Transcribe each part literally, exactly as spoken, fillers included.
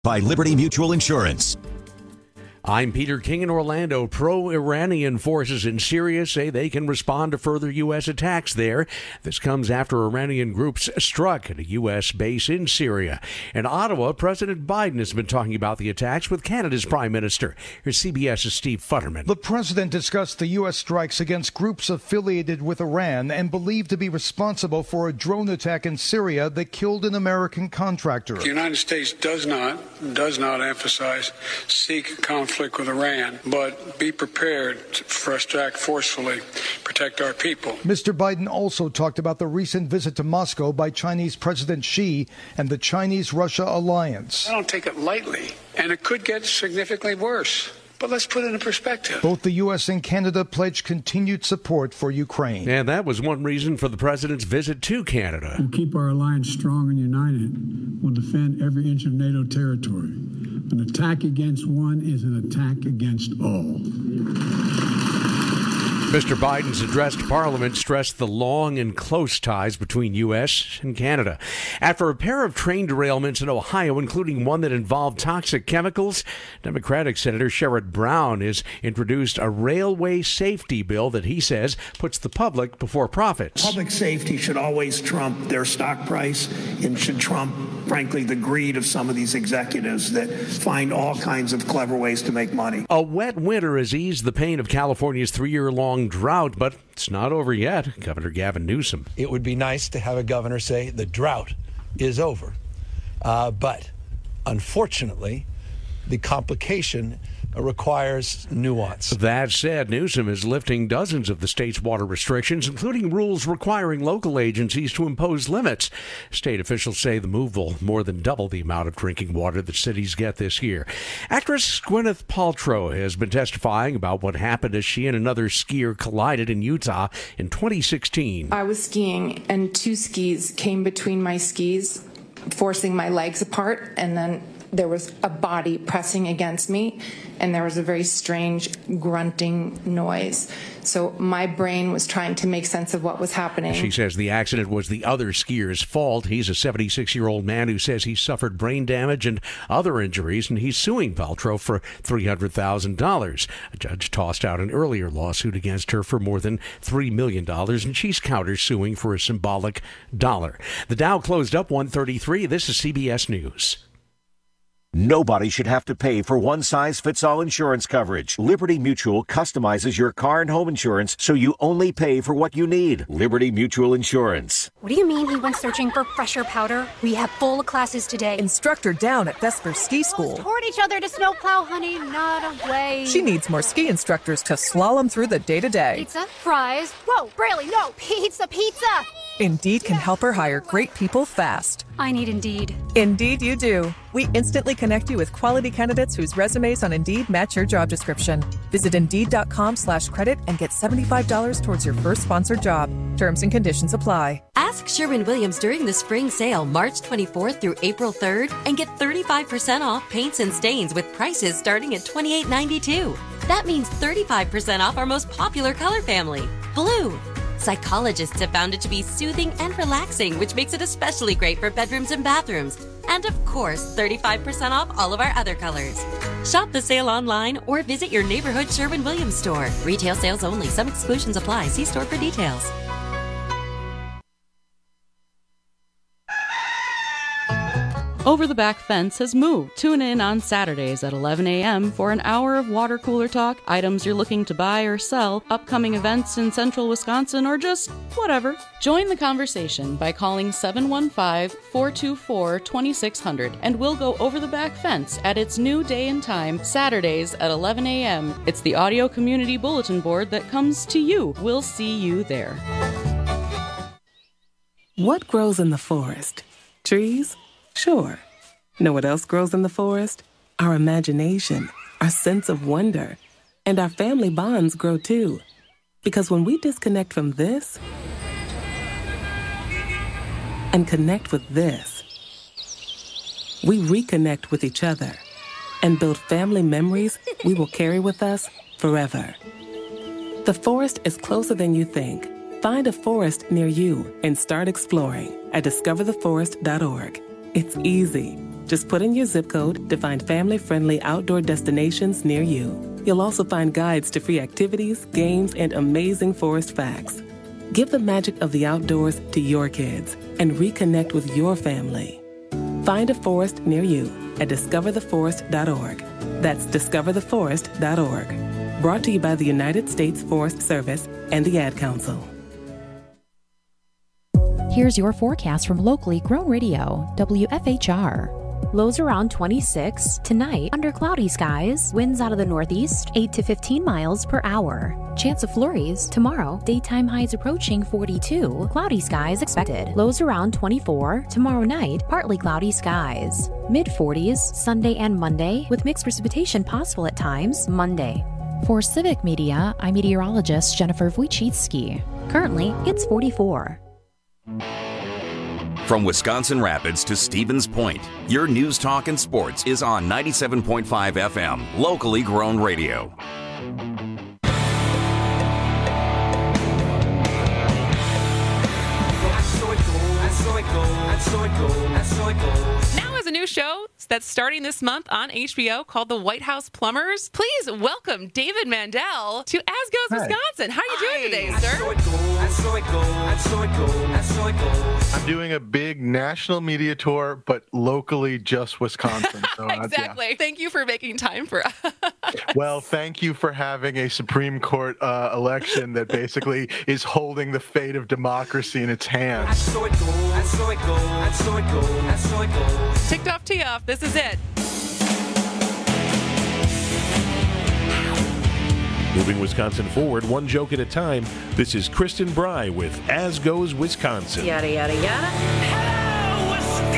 By Liberty Mutual Insurance. I'm Peter King in Orlando. Pro-Iranian forces in Syria say they can respond to further U S attacks there. This comes after Iranian groups struck at a U S base in Syria. In Ottawa, President Biden has been talking about the attacks with Canada's Prime Minister. Here's CBS's Steve Futterman. The president discussed the U S strikes against groups affiliated with Iran and believed to be responsible for a drone attack in Syria that killed an American contractor. The United States does not, does not emphasize seek conflict with Iran, but be prepared for us to act forcefully, protect our people. Mister Biden also talked about the recent visit to Moscow by Chinese President Xi and the Chinese-Russia alliance. I don't take it lightly, and it could get significantly worse. But let's put it in perspective. Both the U S and Canada pledged continued support for Ukraine. And that was one reason for the president's visit to Canada. We'll keep our alliance strong and united. We'll defend every inch of NATO territory. An attack against one is an attack against all. Mister Biden's address to Parliament stressed the long and close ties between U S and Canada. After a pair of train derailments in Ohio, including one that involved toxic chemicals, Democratic Senator Sherrod Brown has introduced a railway safety bill that he says puts the public before profits. Public safety should always trump their stock price and should trump, frankly, the greed of some of these executives that find all kinds of clever ways to make money. A wet winter has eased the pain of California's three-year-long drought, but it's not over yet. Governor Gavin Newsom. It would be nice to have a governor say the drought is over. Uh, but unfortunately, the complication requires nuance. That said, Newsom is lifting dozens of the state's water restrictions, including rules requiring local agencies to impose limits. State officials say the move will more than double the amount of drinking water that cities get this year. Actress Gwyneth Paltrow has been testifying about what happened as she and another skier collided in Utah in twenty sixteen. I was skiing and two skis came between my skis, forcing my legs apart, and then there was a body pressing against me, and there was a very strange grunting noise. So my brain was trying to make sense of what was happening. She says the accident was the other skier's fault. He's a seventy-six-year-old man who says he suffered brain damage and other injuries, and he's suing Paltrow for three hundred thousand dollars. A judge tossed out an earlier lawsuit against her for more than three million dollars, and she's countersuing for a symbolic dollar. The Dow closed up one thirty-three. This is C B S News. Nobody should have to pay for one-size-fits-all insurance coverage. Liberty Mutual customizes your car and home insurance so you only pay for what you need. Liberty Mutual Insurance. What do you mean he went searching for fresher powder? We have full classes today. Instructor down at Vesper Ski School. Toward each other to snowplow, honey, not away. She needs more ski instructors to slalom through the day-to-day. Pizza, fries. Whoa, Braley, no, pizza, pizza. Indeed can help her hire great people fast. I need Indeed. Indeed you do. We instantly connect you with quality candidates whose resumes on Indeed match your job description. Visit Indeed.com slash credit and get seventy-five dollars towards your first sponsored job. Terms and conditions apply. Ask Sherwin-Williams during the spring sale, March twenty-fourth through April third, and get thirty-five percent off paints and stains with prices starting at twenty-eight ninety-two. That means thirty-five percent off our most popular color family, blue. Psychologists have found it to be soothing and relaxing, which makes it especially great for bedrooms and bathrooms. And of course, thirty-five percent off all of our other colors. Shop the sale online or visit your neighborhood Sherwin-Williams store. Retail sales only. Some exclusions apply. See store for details. Over the Back Fence has moved. Tune in on Saturdays at eleven a.m. for an hour of water cooler talk, items you're looking to buy or sell, upcoming events in central Wisconsin, or just whatever. Join the conversation by calling seven one five, four two four, two six zero zero and we'll go over the back fence at its new day and time, Saturdays at eleven a.m. It's the audio community bulletin board that comes to you. We'll see you there. What grows in the forest? Trees? Sure. Know what else grows in the forest? Our imagination, our sense of wonder, and our family bonds grow too. Because when we disconnect from this and connect with this, we reconnect with each other and build family memories we will carry with us forever. The forest is closer than you think. Find a forest near you and start exploring at discover the forest dot org. It's easy. Just put in your zip code to find family-friendly outdoor destinations near you. You'll also find guides to free activities, games, and amazing forest facts. Give the magic of the outdoors to your kids and reconnect with your family. Find a forest near you at discover the forest dot org. That's discover the forest dot org. Brought to you by the United States Forest Service and the Ad Council. Here's your forecast from locally grown radio, W F H R. Lows around twenty-six. Tonight, under cloudy skies. Winds out of the northeast, eight to fifteen miles per hour. Chance of flurries. Tomorrow, daytime highs approaching forty-two. Cloudy skies expected. Lows around twenty-four. Tomorrow night, partly cloudy skies. mid forties, Sunday and Monday, with mixed precipitation possible at times. Monday. For Civic Media, I'm meteorologist Jennifer Wojcicki. Currently, it's forty-four. From Wisconsin Rapids to Stevens Point, your news, talk, and sports is on ninety-seven point five F M, locally grown radio. Now is a new show that's starting this month on H B O called The White House Plumbers. Please welcome David Mandel to As Goes Wisconsin. How are you doing today, sir? I'm doing a big national media tour, but locally just Wisconsin. So, exactly. Yeah. Thank you for making time for us. Well, thank you for having a Supreme Court uh, election that basically is holding the fate of democracy in its hands. Ticked off, tee off. This is it. Moving Wisconsin forward, one joke at a time. This is Kristen Bry with As Goes Wisconsin. Yada, yada, yada. Hello,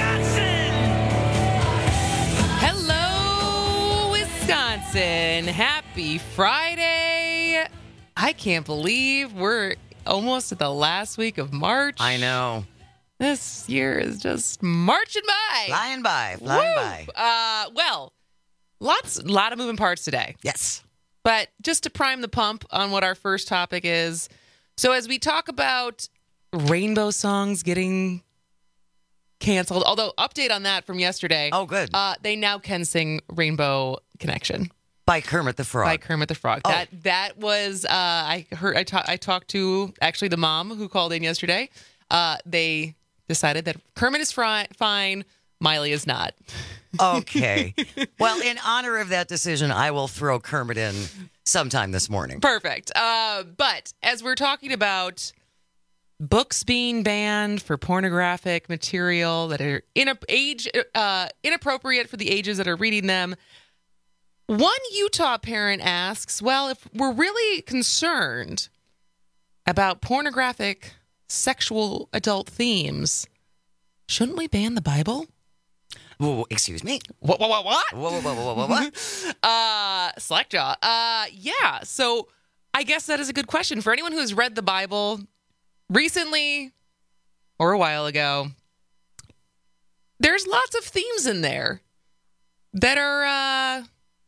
Wisconsin! Hello, Wisconsin. Happy Friday. I can't believe we're almost at the last week of March. I know. This year is just marching by. Flying by, flying Woo! by. Uh, well, lots, a lot of moving parts today. Yes. But just to prime the pump on what our first topic is, so as we talk about rainbow songs getting canceled, although update on that from yesterday. Oh, good. Uh, they now can sing Rainbow Connection. By Kermit the Frog. By Kermit the Frog. Oh. That that was, uh, I heard, I, ta- I talked to actually the mom who called in yesterday. Uh, they decided that Kermit is fri- fine, Miley is not. Okay. Well, in honor of that decision, I will throw Kermit in sometime this morning. Perfect. Uh, but as we're talking about books being banned for pornographic material that are in age uh, inappropriate for the ages that are reading them, one Utah parent asks, well, if we're really concerned about pornographic sexual adult themes, shouldn't we ban the Bible? Whoa, excuse me? What, what, what, what? Whoa, whoa, whoa, whoa, whoa, what? uh, Slackjaw. Uh, yeah, so I guess that is a good question. For anyone who's read the Bible recently or a while ago, there's lots of themes in there that are uh,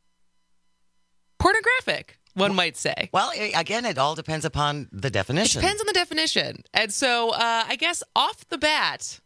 pornographic, one well, might say. Well, again, it all depends upon the definition. It depends on the definition. And so uh, I guess off the bat,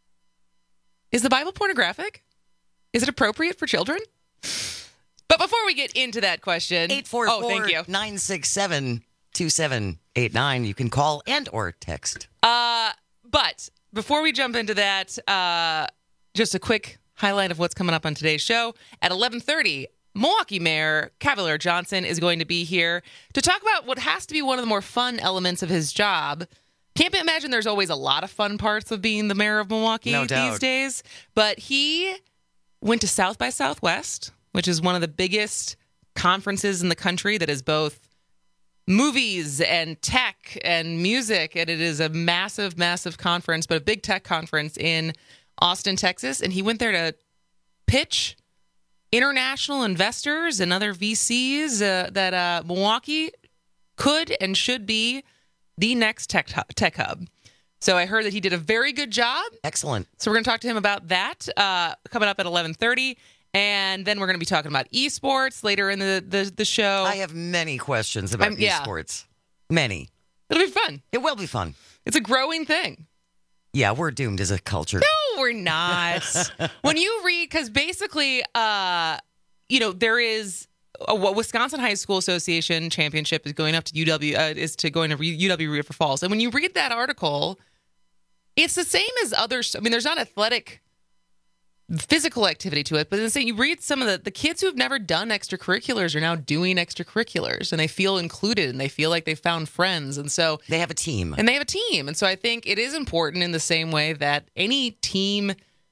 is the Bible pornographic? Is it appropriate for children? But before we get into that question, eight four four, nine six seven, two seven eight nine. You can call and or text. Uh, but before we jump into that, uh, just a quick highlight of what's coming up on today's show. At eleven thirty, Milwaukee Mayor Cavalier Johnson is going to be here to talk about what has to be one of the more fun elements of his job. Can't imagine there's always a lot of fun parts of being the mayor of Milwaukee no these days. But he went to South by Southwest, which is one of the biggest conferences in the country that is both movies and tech and music. And it is a massive, massive conference, but a big tech conference in Austin, Texas. And he went there to pitch international investors and other V Cs uh, that uh, Milwaukee could and should be the next tech tech hub. So I heard that he did a very good job. Excellent. So we're going to talk to him about that uh, coming up at eleven thirty. And then we're going to be talking about esports later in the, the, the show. I have many questions about um, yeah. esports. Many. It'll be fun. It will be fun. It's a growing thing. Yeah, we're doomed as a culture. No, we're not. When you read, because basically, uh, you know, there is a what Wisconsin High School Association championship is going up to U W, uh, is to going to U W River Falls. And when you read that article, it's the same as others. I mean, there's not athletic physical activity to it, but then you read some of the, the kids who have never done extracurriculars are now doing extracurriculars, and they feel included, and they feel like they found friends. And so they have a team. And they have a team. And so I think it is important in the same way that any team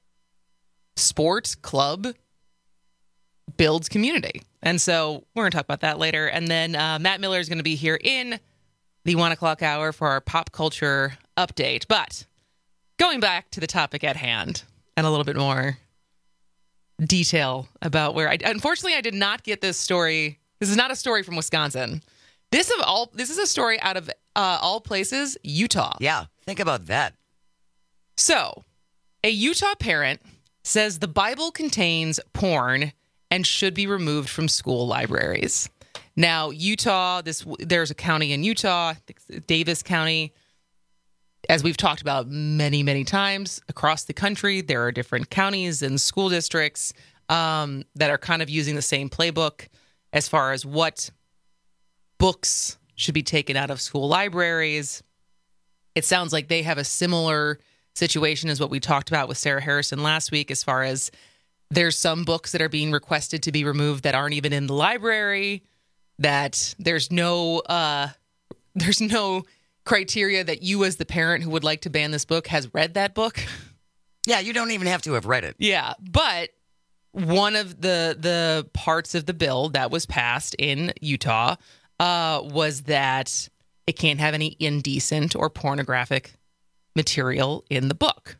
sport club builds community. And so we're going to talk about that later. And then uh, Matt Miller is going to be here in the one o'clock hour for our pop culture update. But going back to the topic at hand and a little bit more detail about where I unfortunately I did not get this story. This is not a story from Wisconsin. This of all this is a story out of uh, all places, Utah. Yeah, think about that. So, a Utah parent says the Bible contains porn and should be removed from school libraries. Now, Utah, this there's a county in Utah, Davis County. As we've talked about many, many times across the country, there are different counties and school districts um, that are kind of using the same playbook as far as what books should be taken out of school libraries. It sounds like they have a similar situation as what we talked about with Sarah Harrison last week, as far as there's some books that are being requested to be removed that aren't even in the library, that there's no, uh, there's no criteria that you as the parent who would like to ban this book has read that book. Yeah, you don't even have to have read it. Yeah, but one of the the parts of the bill that was passed in Utah uh, was that it can't have any indecent or pornographic material in the book.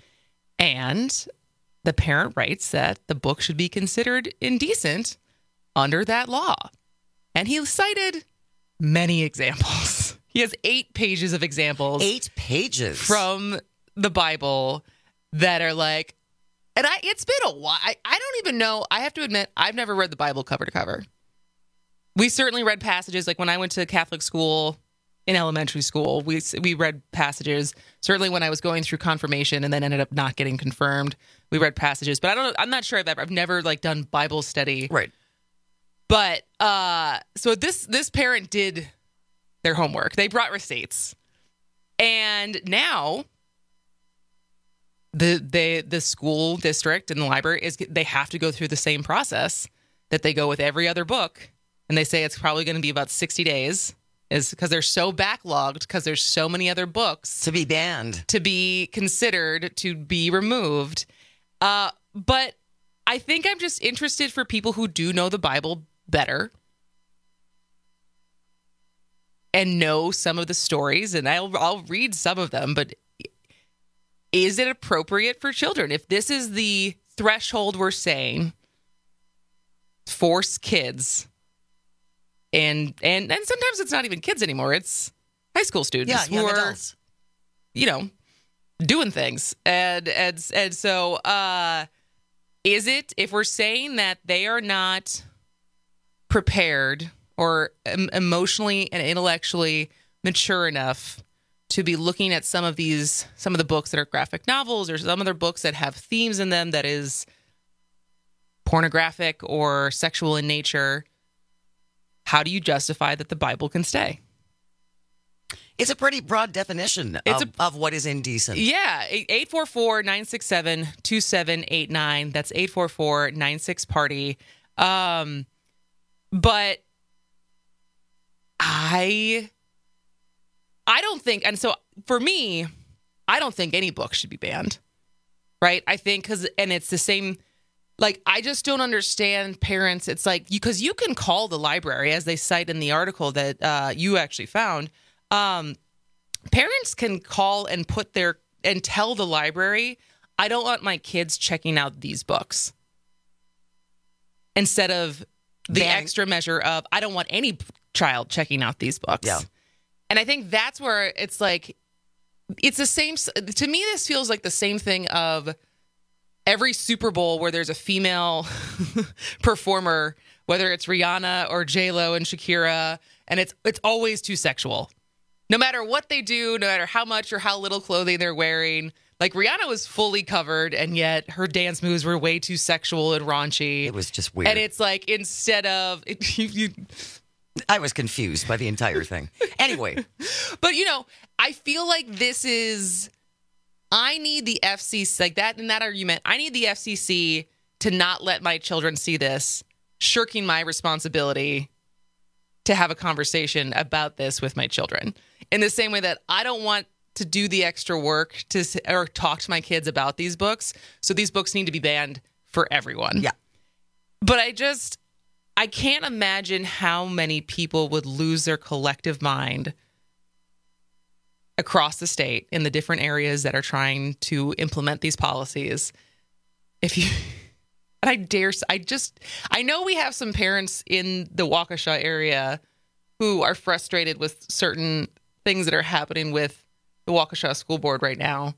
And the parent writes that the book should be considered indecent under that law. And he cited many examples. He has eight pages of examples. Eight pages from the Bible that are like, and I, it's been a while. I, I don't even know. I have to admit, I've never read the Bible cover to cover. We certainly read passages. Like when I went to Catholic school in elementary school, we we read passages. Certainly when I was going through confirmation and then ended up not getting confirmed, we read passages. But I don't. I'm not sure I've ever. I've never like done Bible study. Right. But uh, so this this parent did their homework. They brought receipts. And now the the the school district and the library is they have to go through the same process that they go with every other book. And they say it's probably going to be about sixty days, is because they're so backlogged, because there's so many other books to be banned, to be considered, to be removed. Uh, but I think I'm just interested for people who do know the Bible better and know some of the stories, and I'll I'll read some of them, but is it appropriate for children? If this is the threshold we're saying, force kids, and and and sometimes it's not even kids anymore, it's high school students yeah, who young are, adults. you know, doing things. And and and so uh, is it, if we're saying that they are not prepared or emotionally and intellectually mature enough to be looking at some of these, some of the books that are graphic novels or some other books that have themes in them that is pornographic or sexual in nature, how do you justify that the Bible can stay? It's a pretty broad definition it's of, a, of what is indecent. Yeah. eight four four, nine six seven, two seven eight nine. That's eight four four, nine six, party. Um, but I, I don't think, and so for me, I don't think any book should be banned, right? I think because, and it's the same, like, I just don't understand parents. It's like, because you, you can call the library, as they cite in the article that uh, you actually found. Um, parents can call and put their, and tell the library, I don't want my kids checking out these books. Instead of the Ban- extra measure of, I don't want any child checking out these books. Yeah. And I think that's where it's like, it's the same, to me, this feels like the same thing of every Super Bowl where there's a female performer, whether it's Rihanna or J-Lo and Shakira, and it's it's always too sexual. no matter what they do, no matter how much or how little clothing they're wearing, like Rihanna was fully covered, and yet her dance moves were way too sexual and raunchy. It was just weird. And it's like, instead of... It, you, you, I was confused by the entire thing. Anyway. But, you know, I feel like this is... I need the F C C, like that in that argument, I need the F C C to not let my children see this, shirking my responsibility to have a conversation about this with my children. In the same way that I don't want to do the extra work to or talk to my kids about these books. So these books need to be banned for everyone. Yeah. But I just, I can't imagine how many people would lose their collective mind across the state in the different areas that are trying to implement these policies. If you, and I dare, I just, I know we have some parents in the Waukesha area who are frustrated with certain things that are happening with the Waukesha School Board right now.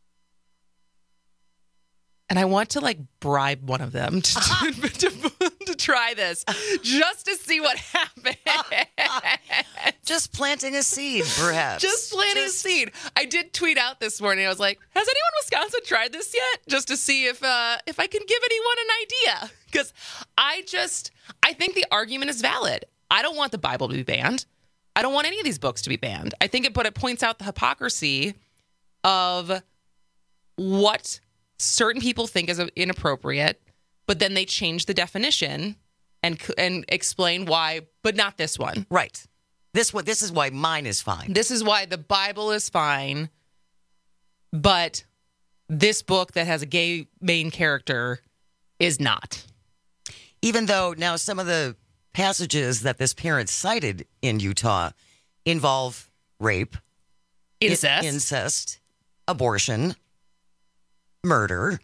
And I want to like bribe one of them to, to, to, to try this just to see what happens. Just planting a seed, perhaps. Just planting just... a seed. I did tweet out this morning. I was like, has anyone in Wisconsin tried this yet? Just to see if uh, if I can give anyone an idea. Because I just, I think the argument is valid. I don't want the Bible to be banned. I don't want any of these books to be banned. I think it, but it points out the hypocrisy of what certain people think is inappropriate, but then they change the definition and and explain why, but not this one. Right. This what this is why mine is fine. This is why the Bible is fine, but this book that has a gay main character is not. Even though now some of the passages that this parent cited in Utah involve rape, incest, incest, abortion, murder.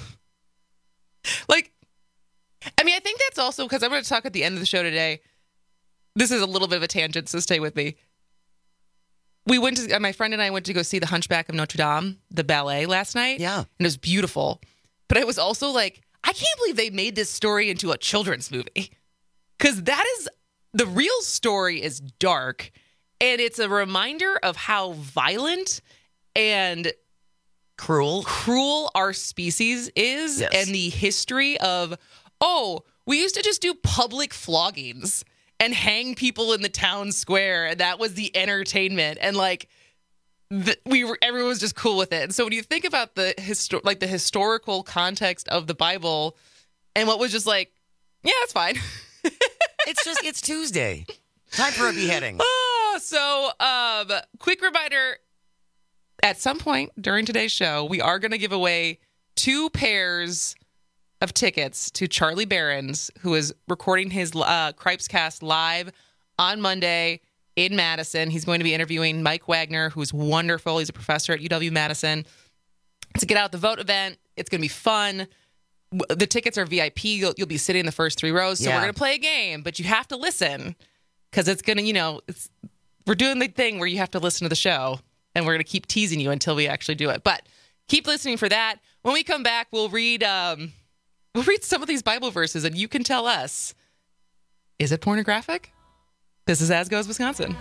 Like, I mean, I think that's also because I'm going to talk at the end of the show today. This is a little bit of a tangent, so stay with me. We went to, my friend and I went to go see The Hunchback of Notre Dame, the ballet, last night. Yeah. And it was beautiful. But I was also like, I can't believe they made this story into a children's movie. Because that is, the real story is dark. And it's a reminder of how violent and cruel cruel our species is. Yes. And the history of, oh, we used to just do public floggings and hang people in the town square, and that was the entertainment. And like, the, we were, everyone was just cool with it. And so when you think about the histo- like the historical context of the Bible, and what was just like, yeah, that's fine. It's just it's Tuesday, time for a beheading. Oh, so um, quick reminder: at some point during today's show, we are going to give away two pairs of tickets to Charlie Barron's, who is recording his uh, Cripescast live on Monday in Madison. He's going to be interviewing Mike Wagner, who's wonderful. He's a professor at U W-Madison. It's a Get Out the Vote event. It's going to be fun. The tickets are V I P. You'll, you'll be sitting in the first three rows. So Yeah. we're going to play a game, but you have to listen because it's going to, you know, it's we're doing the thing where you have to listen to the show, and we're going to keep teasing you until we actually do it. But keep listening for that. When we come back, we'll read... Um, We'll read some of these Bible verses, and you can tell us, is it pornographic? This is As Goes Wisconsin.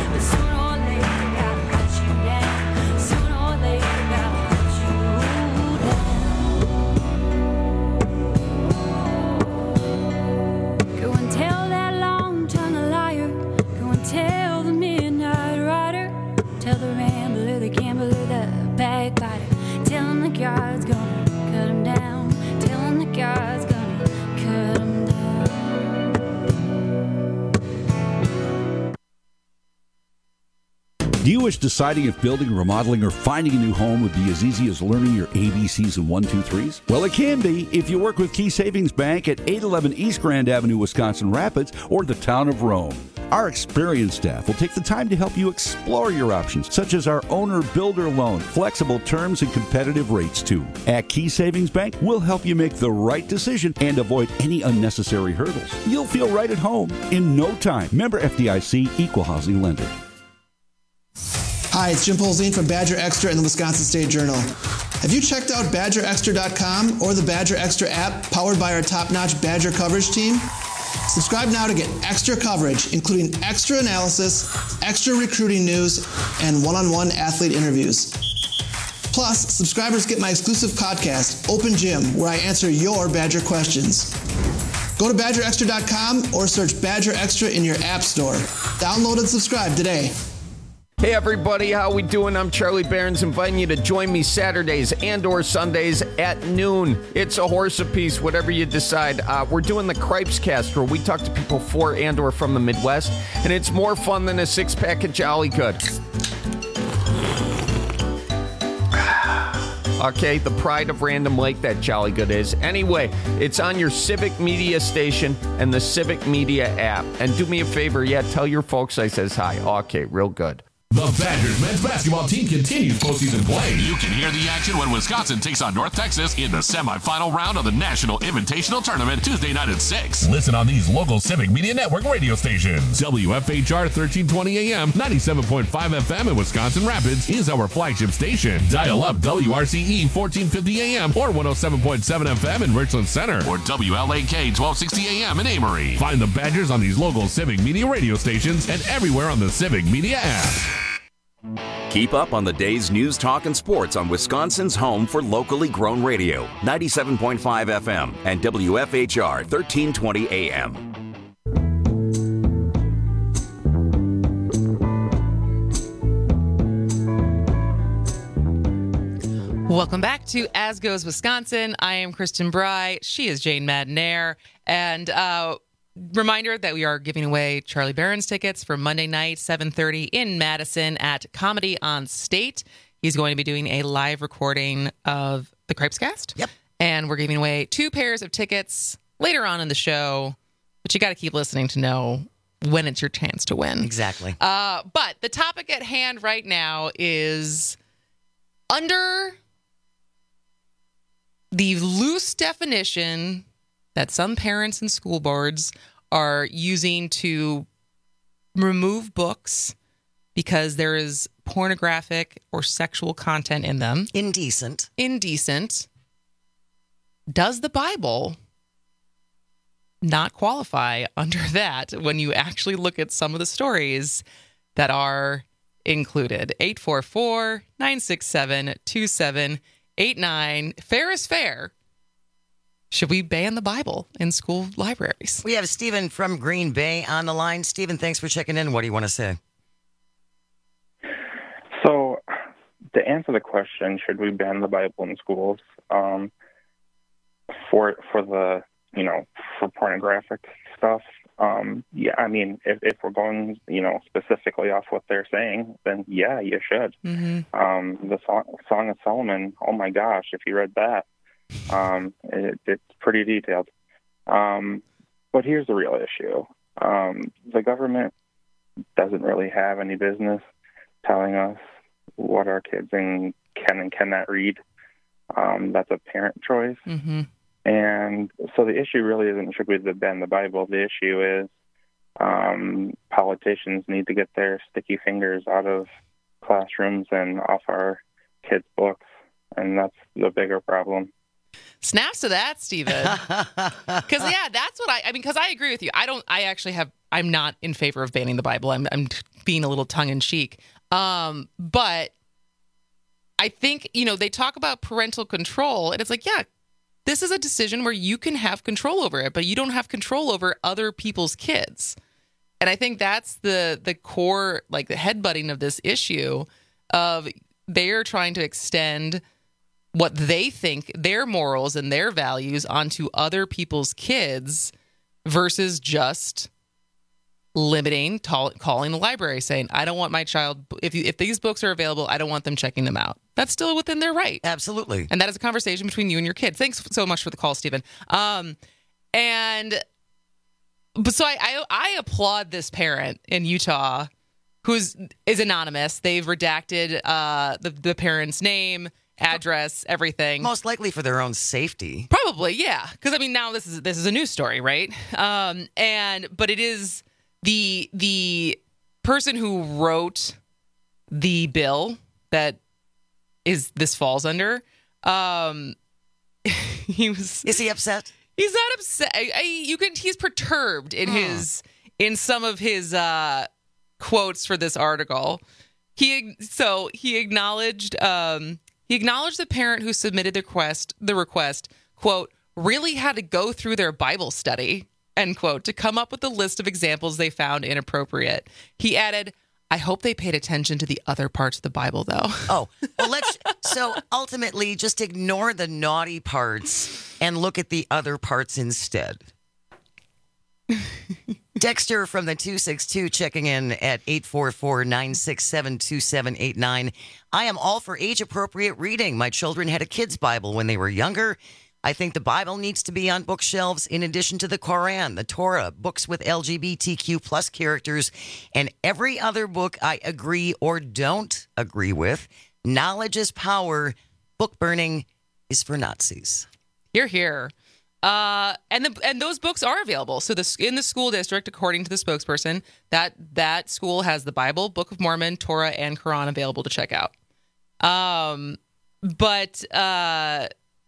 Go and tell that long-tongued liar. Go and tell the midnight rider. Tell the rambler, the gambler, the backbiter. Tell him that God's gonna cut him down. God's gonna cut him down. Do you wish deciding if building, remodeling, or finding a new home would be as easy as learning your A B Cs and one, two, threes? Well, it can be if you work with Key Savings Bank at eight eleven East Grand Avenue, Wisconsin Rapids, or the town of Rome. Our experienced staff will take the time to help you explore your options, such as our owner-builder loan, flexible terms, and competitive rates, too. At Key Savings Bank, we'll help you make the right decision and avoid any unnecessary hurdles. You'll feel right at home in no time. Member F D I C, Equal Housing Lender. Hi, it's Jim Polzine from Badger Extra and the Wisconsin State Journal. Have you checked out Badger Extra dot com or the Badger Extra app powered by our top-notch Badger coverage team? Subscribe now to get extra coverage, including extra analysis, extra recruiting news, and one-on-one athlete interviews. Plus, subscribers get my exclusive podcast, Open Gym, where I answer your Badger questions. Go to badger extra dot com or search Badger Extra in your app store. Download and subscribe today. Hey everybody, how we doing? I'm Charlie Behrens, inviting you to join me Saturdays and or Sundays at noon. It's a horse apiece, whatever you decide. Uh, we're doing the Cripes Cast, where we talk to people for and or from the Midwest, and it's more fun than a six-pack of Jolly Good. Okay, the pride of Random Lake, that Jolly Good is. Anyway, it's on your Civic Media station and the Civic Media app. And do me a favor, yeah, tell your folks I says hi. Okay, real good. The Badgers men's basketball team continues postseason play. You can hear the action when Wisconsin takes on North Texas in the semifinal round of the National Invitational Tournament Tuesday night at six. Listen on these local Civic Media Network radio stations. W F H R thirteen twenty A M, ninety-seven point five F M in Wisconsin Rapids is our flagship station. Dial up W R C E fourteen fifty A M or one oh seven point seven F M in Richland Center. Or W L A K twelve sixty A M in Amory. Find the Badgers on these local Civic Media radio stations and everywhere on the Civic Media app. Keep up on the day's news, talk, and sports on Wisconsin's home for locally grown radio, ninety-seven point five F M and W F H R thirteen twenty A M. Welcome back to As Goes Wisconsin. I am Kristen Bry. She is Jane Madnair. And uh, reminder that we are giving away Charlie Behrens tickets for Monday night, seven thirty in Madison at Comedy on State. He's going to be doing a live recording of the Cripes Cast. Yep. And we're giving away two pairs of tickets later on in the show. But you got to keep listening to know when it's your chance to win. Exactly. Uh, but the topic at hand right now is under the loose definition that some parents and school boards are using to remove books because there is pornographic or sexual content in them. Indecent. Indecent. Does the Bible not qualify under that when you actually look at some of the stories that are included? eight four four, nine six seven, two seven eight nine. Fair is fair. Should we ban the Bible in school libraries? We have Stephen from Green Bay on the line. Stephen, thanks for checking in. What do you want to say? So, to answer the question, should we ban the Bible in schools? Um, for for the you know for pornographic stuff, um, yeah. I mean, if if we're going you know specifically off what they're saying, then yeah, you should. Mm-hmm. Um, the song, Song of Solomon. Oh my gosh, if you read that. Um, it, it's pretty detailed. Um, but here's the real issue. Um, the government doesn't really have any business telling us what our kids can and cannot read. Um, that's a parent choice. Mm-hmm. And so the issue really isn't should we ban the Bible. The issue is um, politicians need to get their sticky fingers out of classrooms and off our kids' books. And that's the bigger problem. Snaps to that, Stephen. Because, yeah, that's what I, I mean, because I agree with you. I don't, I actually have, I'm not in favor of banning the Bible. I'm, I'm being a little tongue in cheek. Um, but I think, you know, they talk about parental control, and it's like, yeah, this is a decision where you can have control over it, but you don't have control over other people's kids. And I think that's the, the core, like the headbutting of this issue of they're trying to extend what they think, their morals and their values onto other people's kids versus just limiting, t- calling the library, saying, I don't want my child, if you, if these books are available, I don't want them checking them out. That's still within their right. Absolutely. And that is a conversation between you and your kid. Thanks so much for the call, Stephen. Um, and but so I, I, I applaud this parent in Utah who's is anonymous. They've redacted uh, the, the parent's name, address, everything. Most likely for their own safety. Probably, yeah. Because I mean, now this is this is a news story, right? Um, and but it is the the person who wrote the bill that is this falls under. Um, he was. Is he upset? He's not upset. I, I, you can. He's perturbed in Hmm. his in some of his uh, quotes for this article. He so he acknowledged um, he acknowledged the parent who submitted the request. The request quote really had to go through their Bible study end quote to come up with a list of examples they found inappropriate. He added, I hope they paid attention to the other parts of the Bible, though. Oh, well, let's. So ultimately, just ignore the naughty parts and look at the other parts instead. Dexter from the two six two checking in at eight four four, nine six seven, two seven eight nine. I am all for age-appropriate reading. My children had a kids' Bible when they were younger. I think the Bible needs to be on bookshelves in addition to the Quran, the Torah, books with L G B T Q plus characters, and every other book I agree or don't agree with. Knowledge is power. Book burning is for Nazis. Hear, hear. Uh, and the and those books are available. So the in the school district, according to the spokesperson, that that school has the Bible, Book of Mormon, Torah, and Quran available to check out. Um, but uh.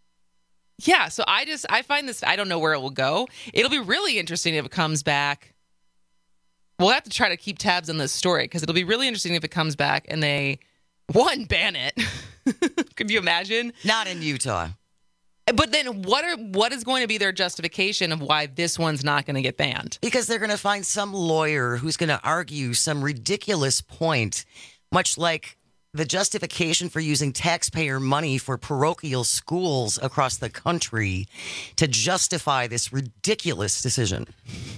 Yeah, so I just, I find this, I don't know where it will go. It'll be really interesting if it comes back. We'll have to try to keep tabs on this story because it'll be really interesting if it comes back and they, one, ban it. Could you imagine? Not in Utah. But then what are what is going to be their justification of why this one's not going to get banned? Because they're going to find some lawyer who's going to argue some ridiculous point, much like the justification for using taxpayer money for parochial schools across the country to justify this ridiculous decision.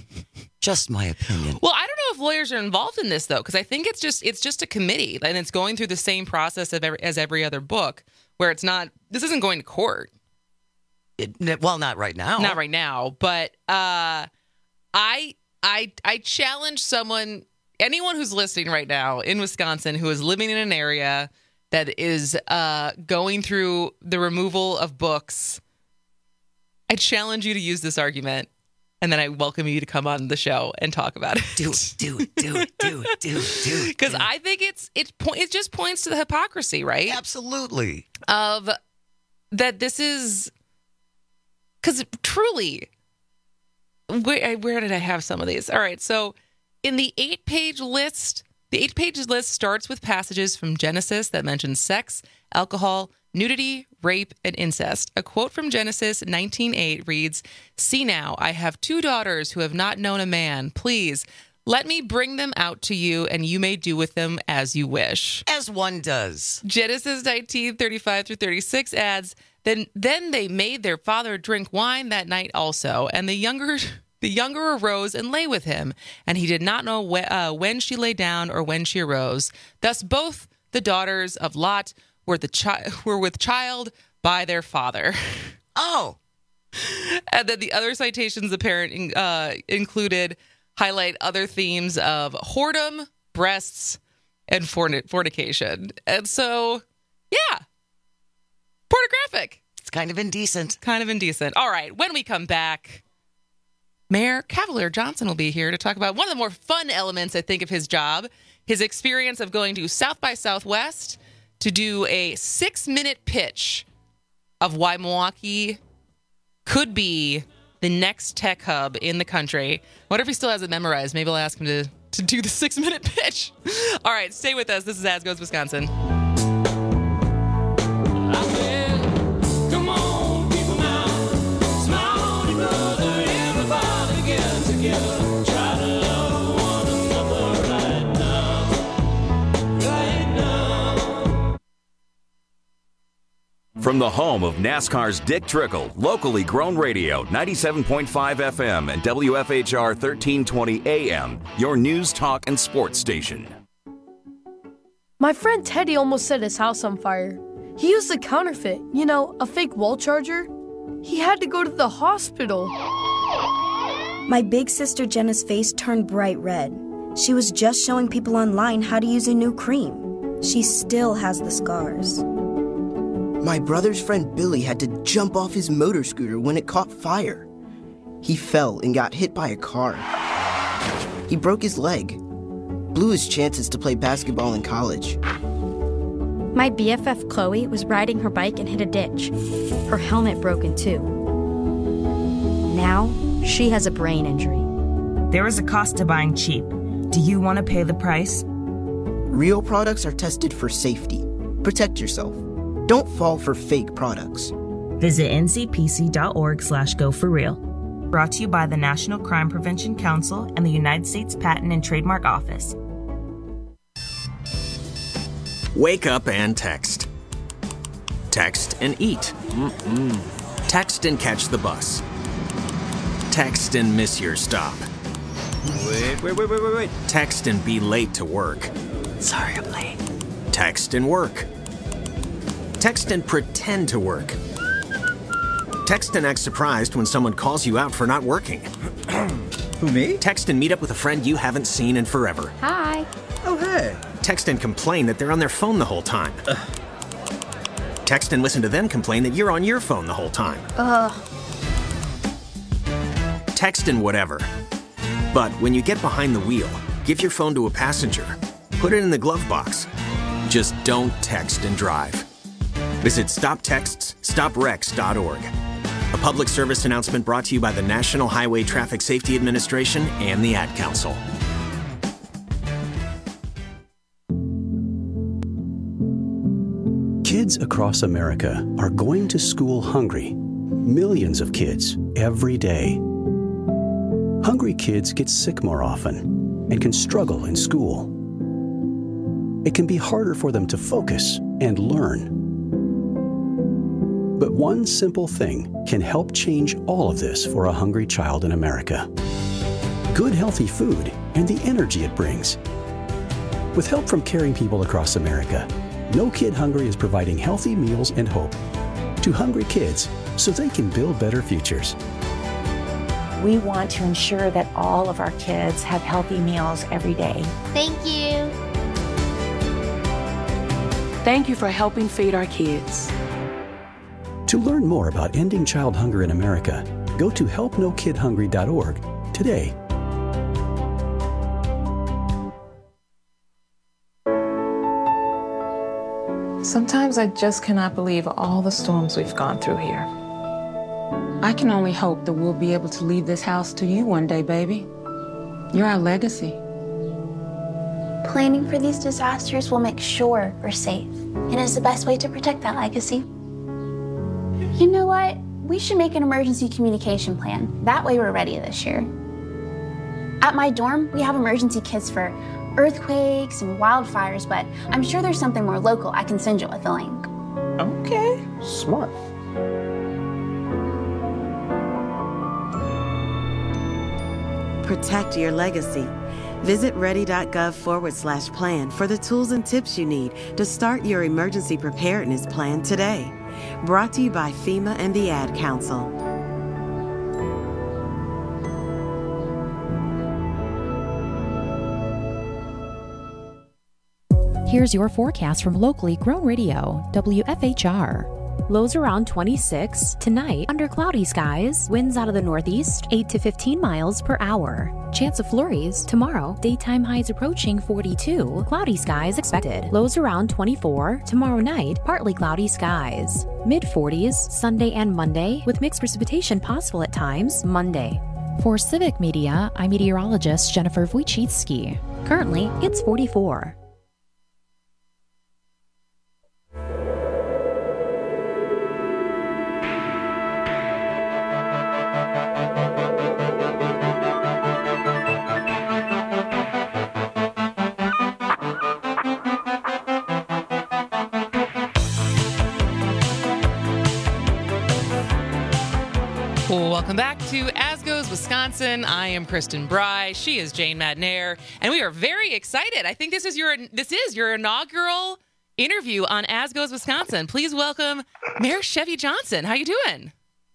Just my opinion. Well, I don't know if lawyers are involved in this, though, because I think it's just it's just a committee, and it's going through the same process of every, as every other book, where it's not, this isn't going to court. It, well, not right now. Not right now, but uh, I, I, I challenge someone... Anyone who's listening right now in Wisconsin who is living in an area that is uh, going through the removal of books, I challenge you to use this argument, and then I welcome you to come on the show and talk about it. Do it, do it, do it, do it, do it, do it. Because I think it's it po- it just points to the hypocrisy, right? Absolutely. Of that this is because truly, where where did I have some of these? All right, so. In the eight-page list, the eight-page list starts with passages from Genesis that mention sex, alcohol, nudity, rape, and incest. A quote from Genesis nineteen eight reads, "See now, I have two daughters who have not known a man. Please, let me bring them out to you, and you may do with them as you wish." As one does. Genesis nineteen thirty-five through thirty-six adds, Then, then they made their father drink wine that night also, and the younger... The younger arose and lay with him, and he did not know wh- uh, when she lay down or when she arose. Thus both the daughters of Lot were the chi- were with child by their father. Oh. And then the other citations the parent uh, included highlight other themes of whoredom, breasts, and forn- fornication. And so, yeah, pornographic. It's kind of indecent. Kind of indecent. All right, when we come back... Mayor Cavalier Johnson will be here to talk about one of the more fun elements, I think, of his job, his experience of going to South by Southwest to do a six-minute pitch of why Milwaukee could be the next tech hub in the country. What if he still has it memorized? Maybe I'll ask him to, to do the six-minute pitch. All right, stay with us. This is As Goes Wisconsin. From the home of NASCAR's Dick Trickle, locally grown radio, ninety-seven point five F M and W F H R thirteen twenty A M, your news, talk, and sports station. My friend Teddy almost set his house on fire. He used a counterfeit, you know, a fake wall charger. He had to go to the hospital. My big sister Jenna's face turned bright red. She was just showing people online how to use a new cream. She still has the scars. My brother's friend Billy had to jump off his motor scooter when it caught fire. He fell and got hit by a car. He broke his leg, blew his chances to play basketball in college. My B F F Chloe was riding her bike and hit a ditch. Her helmet broke in two. now, she has a brain injury. There is a cost to buying cheap. Do you want to pay the price? Real products are tested for safety. Protect yourself. Don't fall for fake products. Visit N C P C dot org slash go for real. Brought to you by the National Crime Prevention Council and the United States Patent and Trademark Office. Wake up and text. Text and eat. Mm-mm. Text and catch the bus. Text and miss your stop. Wait, wait, wait, wait, wait, wait. Text and be late to work. Sorry, I'm late. Text and work. Text and pretend to work. Text and act surprised when someone calls you out for not working. Who, me? Text and meet up with a friend you haven't seen in forever. Hi. Oh, hey. Text and complain that they're on their phone the whole time. Ugh. Text and listen to them complain that you're on your phone the whole time. Ugh. Text and whatever. But when you get behind the wheel, give your phone to a passenger. Put it in the glove box. Just don't text and drive. Visit stop texts stop wrecks dot org. A public service announcement brought to you by the National Highway Traffic Safety Administration and the Ad Council. Kids across America are going to school hungry. Millions of kids every day. Hungry kids get sick more often and can struggle in school. It can be harder for them to focus and learn. But one simple thing can help change all of this for a hungry child in America. Good, healthy food and the energy it brings. With help from caring people across America, No Kid Hungry is providing healthy meals and hope to hungry kids so they can build better futures. We want to ensure that all of our kids have healthy meals every day. Thank you. Thank you for helping feed our kids. To learn more about ending child hunger in America, go to help no kid hungry dot org today. Sometimes I just cannot believe all the storms we've gone through here. I can only hope that we'll be able to leave this house to you one day, baby. You're our legacy. Planning for these disasters will make sure we're safe, and is the best way to protect that legacy. You know what? We should make an emergency communication plan. That way we're ready this year. At my dorm, we have emergency kits for earthquakes and wildfires, but I'm sure there's something more local I can send you with a link. Okay, smart. Protect your legacy. Visit ready.gov forward slash plan for the tools and tips you need to start your emergency preparedness plan today. Brought to you by FEMA and the Ad Council. Here's your forecast from locally grown radio, W F H R. Lows around twenty-six. Tonight, under cloudy skies. Winds out of the northeast, eight to fifteen miles per hour. Chance of flurries. Tomorrow, daytime highs approaching forty-two. Cloudy skies expected. Lows around twenty-four. Tomorrow night, partly cloudy skies. mid forties, Sunday and Monday, with mixed precipitation possible at times Monday. For Civic Media, I'm meteorologist Jennifer Wojcicki. Currently, it's forty-four. Welcome back to As Goes Wisconsin. I am Kristen Bry. She is Jane Madnair, and we are very excited. I think this is your this is your inaugural interview on As Goes Wisconsin. Please welcome Mayor Chevy Johnson. How you doing?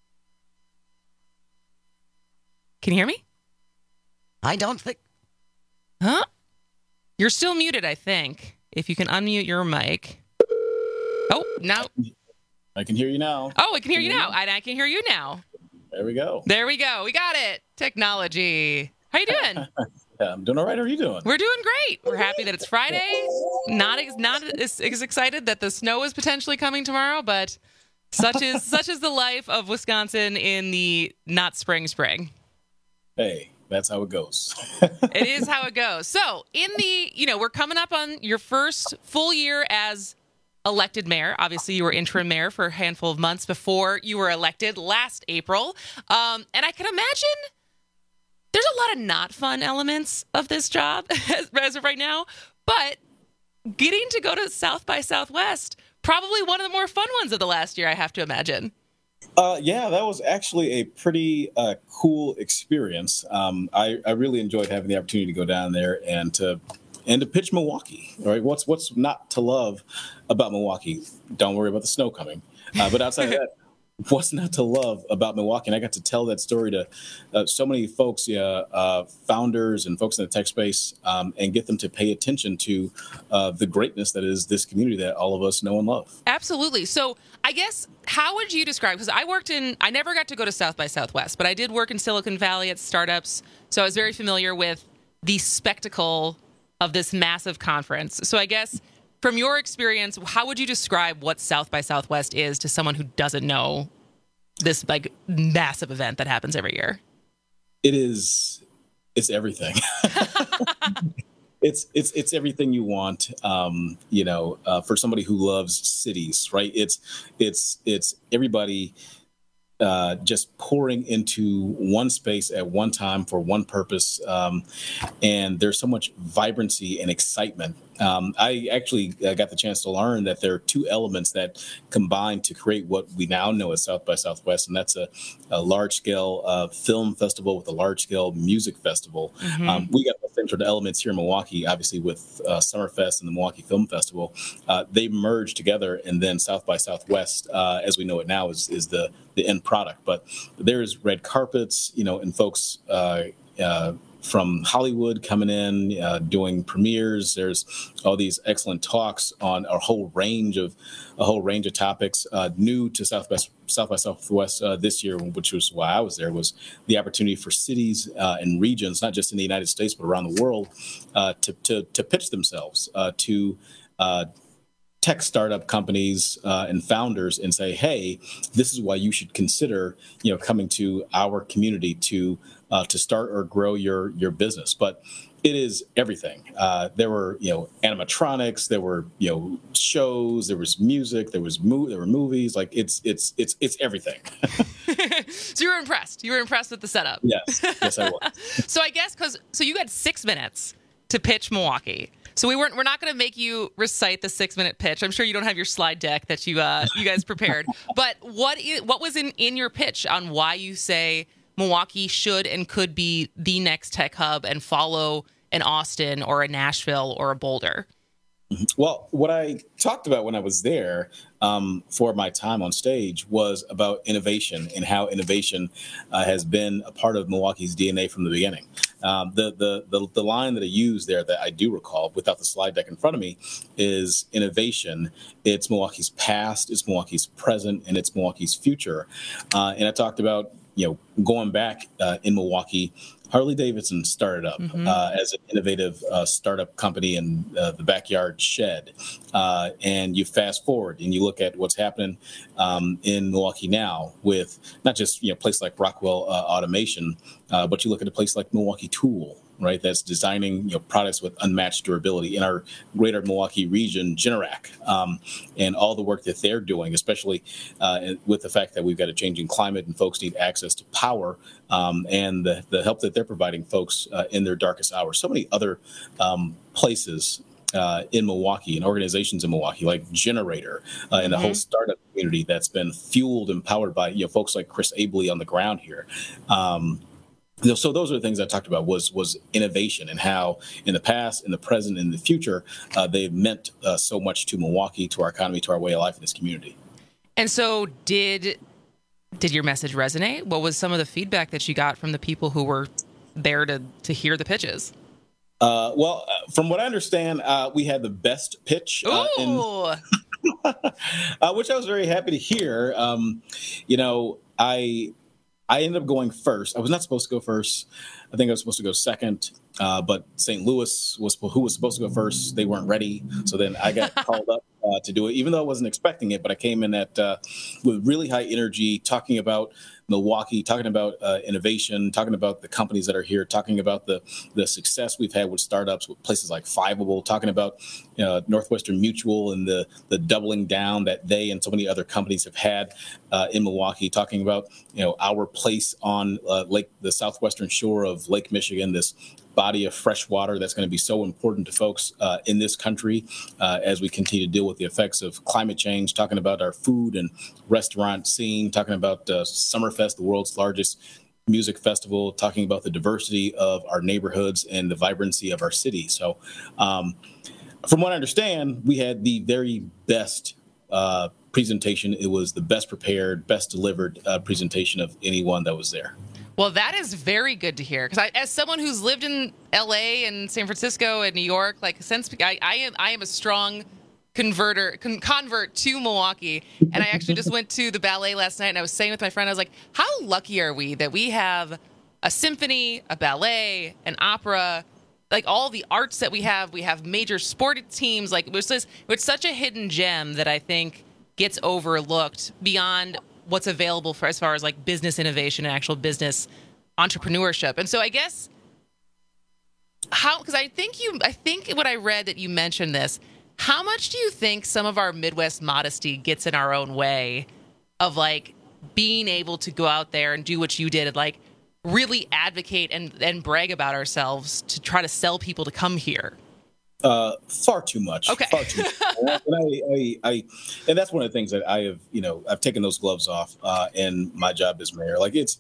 Can you hear me? I don't think. Huh? You're still muted, I think. If you can unmute your mic. Oh, now. I can hear you now. Oh, I can hear can you you now. I, I can hear you now. There we go. There we go. We got it. Technology. How you doing? Yeah, I'm doing all right. How are you doing? We're doing great. We're happy that it's Friday. Not ex- not as, as excited that the snow is potentially coming tomorrow, but Such is such is the life of Wisconsin in the not spring spring. Hey, that's how it goes. It is how it goes. So, in the, you know, we're coming up on your first full year as elected mayor. Obviously, you were interim mayor for a handful of months before you were elected last April. Um, and I can imagine there's a lot of not fun elements of this job as, as of right now. But getting to go to South by Southwest, probably one of the more fun ones of the last year, I have to imagine. Uh, yeah, that was actually a pretty uh, cool experience. Um, I, I really enjoyed having the opportunity to go down there and to and to pitch Milwaukee. Right? What's what's not to love about Milwaukee? Don't worry about the snow coming. Uh, but outside of that, what's not to love about Milwaukee? And I got to tell that story to uh, so many folks, yeah, uh, founders and folks in the tech space, um, and get them to pay attention to uh, the greatness that is this community that all of us know and love. Absolutely. So I guess, how would you describe, because I worked in, I never got to go to South by Southwest, but I did work in Silicon Valley at startups. So I was very familiar with the spectacle of this massive conference. So I guess, from your experience, how would you describe what South by Southwest is to someone who doesn't know this like massive event that happens every year? It is, it's everything. It's it's it's everything you want, um, you know, uh, for somebody who loves cities, right? It's it's it's everybody uh, just pouring into one space at one time for one purpose, um, and there's so much vibrancy and excitement. Um, I actually uh, got the chance to learn that there are two elements that combine to create what we now know as South by Southwest, and that's a, a large-scale uh, film festival with a large-scale music festival. Mm-hmm. Um, we got the same sort of elements here in Milwaukee, obviously with uh, Summerfest and the Milwaukee Film Festival. Uh, they merged together, and then South by Southwest, uh, as we know it now, is is the the end product. But there's red carpets, you know, and folks. Uh, uh, from Hollywood coming in, uh, doing premieres. There's all these excellent talks on a whole range of a whole range of topics. Uh, new to South by South by Southwest uh, this year, which was why I was there, was the opportunity for cities uh, and regions, not just in the United States but around the world, uh, to, to to pitch themselves uh, to. Uh, tech startup companies uh, and founders and say, hey, this is why you should consider, you know, coming to our community to uh, to start or grow your your business. But it is everything. Uh, there were, you know, animatronics, there were, you know, shows, there was music, there was mo- there were movies. Like it's it's it's it's everything. So you were impressed. You were impressed with the setup. Yes, yes, I was. So I guess because so you had six minutes to pitch Milwaukee. So we weren't. We're not going to make you recite the six-minute pitch. I'm sure you don't have your slide deck that you uh, you guys prepared. But what is, what was in, in your pitch on why you say Milwaukee should and could be the next tech hub and follow an Austin or a Nashville or a Boulder? Well, what I talked about when I was there um, for my time on stage was about innovation and how innovation uh, has been a part of Milwaukee's D N A from the beginning. Um, the, the the the line that I used there that I do recall, without the slide deck in front of me, is innovation. It's Milwaukee's past, it's Milwaukee's present, and it's Milwaukee's future. Uh, and I talked about, you know, going back uh, in Milwaukee. Harley Davidson started up mm-hmm. uh, as an innovative uh, startup company in uh, the backyard shed. Uh, and you fast forward and you look at what's happening um, in Milwaukee now with not just, you know, a place like Rockwell uh, Automation, uh, but you look at a place like Milwaukee Tool, right? That's designing, you know, products with unmatched durability. In our greater Milwaukee region, Generac, um, and all the work that they're doing, especially uh, with the fact that we've got a changing climate and folks need access to power, um, and the, the help that they're providing folks uh, in their darkest hours. So many other um, places uh, in Milwaukee and organizations in Milwaukee, like Generator, uh, and the mm-hmm. whole startup community that's been fueled and powered by, you know, folks like Chris Abley on the ground here. Um, So those are the things I talked about was was innovation and how in the past, in the present, in the future, uh, they've meant uh, so much to Milwaukee, to our economy, to our way of life in this community. And so did did your message resonate? What was some of the feedback that you got from the people who were there to, to hear the pitches? Uh, well, uh, from what I understand, uh, we had the best pitch, uh, in, uh, which I was very happy to hear. Um, you know, I... I ended up going first. I was not supposed to go first. I think I was supposed to go second, uh, but Saint Louis was who was supposed to go first. They weren't ready, so then I got called up uh, to do it, even though I wasn't expecting it. But I came in at uh, with really high energy, talking about Milwaukee, talking about uh, innovation, talking about the companies that are here, talking about the the success we've had with startups, with places like Fiveable, talking about uh, Northwestern Mutual and the the doubling down that they and so many other companies have had uh, in Milwaukee, talking about you know our place on uh, Lake the southwestern shore of Lake Michigan, this body of fresh water that's going to be so important to folks uh, in this country uh, as we continue to deal with the effects of climate change, talking about our food and restaurant scene, talking about uh, Summerfest, the world's largest music festival, talking about the diversity of our neighborhoods and the vibrancy of our city. So um, from what I understand, we had the very best uh, presentation. It was the best prepared, best delivered uh, presentation of anyone that was there. Well, that is very good to hear, because as someone who's lived in L A and San Francisco and New York, like since I, I am, I am a strong converter con- convert to Milwaukee, and I actually just went to the ballet last night, and I was saying with my friend, I was like, how lucky are we that we have a symphony, a ballet, an opera, like all the arts that we have. We have major sport teams. Like it's just, it's such a hidden gem that I think gets overlooked beyond what's available for as far as like business innovation and actual business entrepreneurship. And so I guess how, because I think you, I think what I read that you mentioned this, how much do you think some of our Midwest modesty gets in our own way of like being able to go out there and do what you did and like really advocate and, and brag about ourselves to try to sell people to come here? Uh, far too much. Okay. Far too much. and, I, I, I, and that's one of the things that I have, you know, I've taken those gloves off uh, in my job as mayor. Like it's,